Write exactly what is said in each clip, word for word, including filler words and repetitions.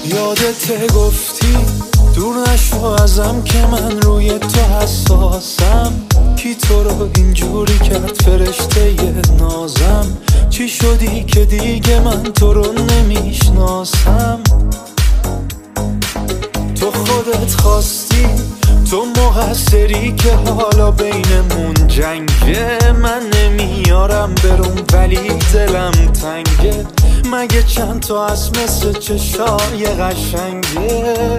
یادت گفتی دور نشو ازم که من روی تو حساسم. کی تو رو اینجوری کرد فرشته نازم؟ چی شدی که دیگه من تو رو نمیشناسم؟ تو خودت خواستی، تو مقصری که حالا بینمون جنگه. من نمیارم برم ولی دلم تنگه. مگه چند تا از مثل چشای قشنگه؟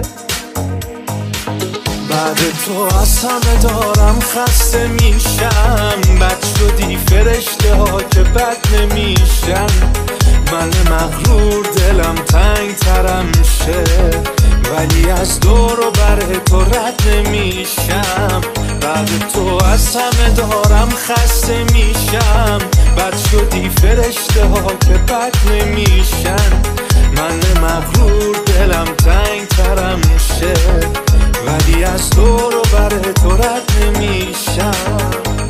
بعد تو از همه دارم خسته میشم. بد شدی فرشته ها که بد نمیشن. من مغرور دلم تنگ ترم شه، ولی از دور و بر تو رد نمیشم. بعد تو از همه دارم خسته میشم. بد شدی فرشته ها که بد نمیشن. من مغرور دلم تنگ ترم شه، ولی از دور و بر تو رد نمیشم.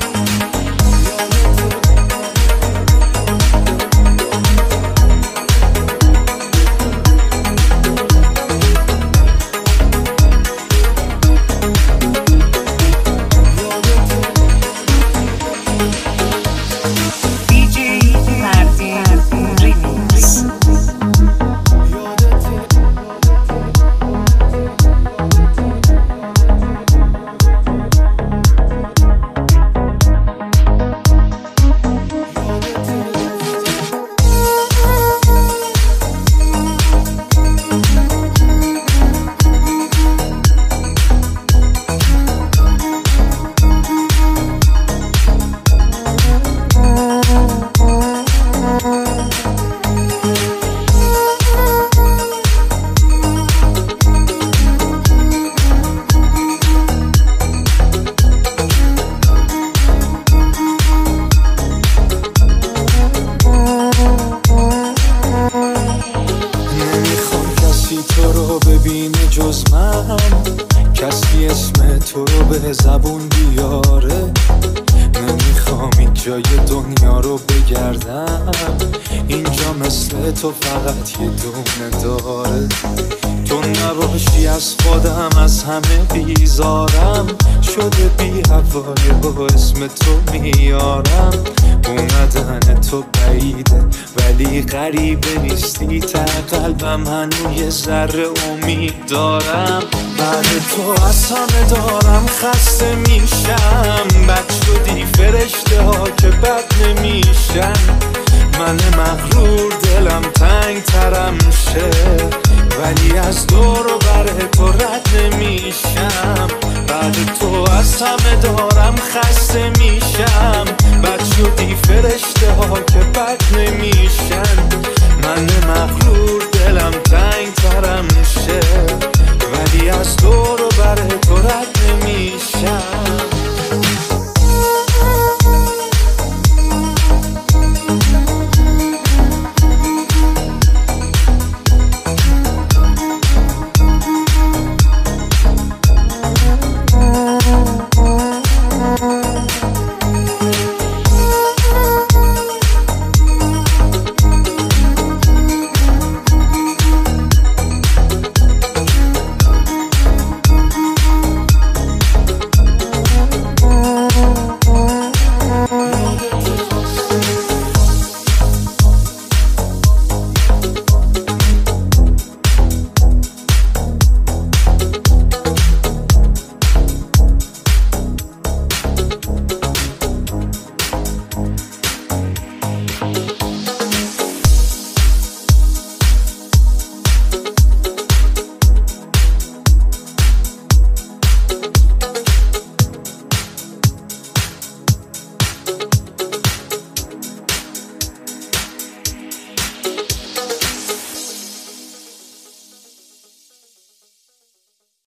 تو رو ببینه جز من، کسی اسم تو رو به زبون بیاره. نمیخوام این جای دنیا رو بگردم، اینجا مثل تو فقط یه دونه داره. تو نباشی از خودم از همه بیزارم. شده بی هوای با اسم تو میارم. اومدن تو بعیده ولی غریبه نیستی. ته قلبم هنوز یه ذره امید دارم. بعد تو از همه دارم خسته میشم. بد شدی فرشته ها که بد نمیشن. من مغرور دلم تنگ تر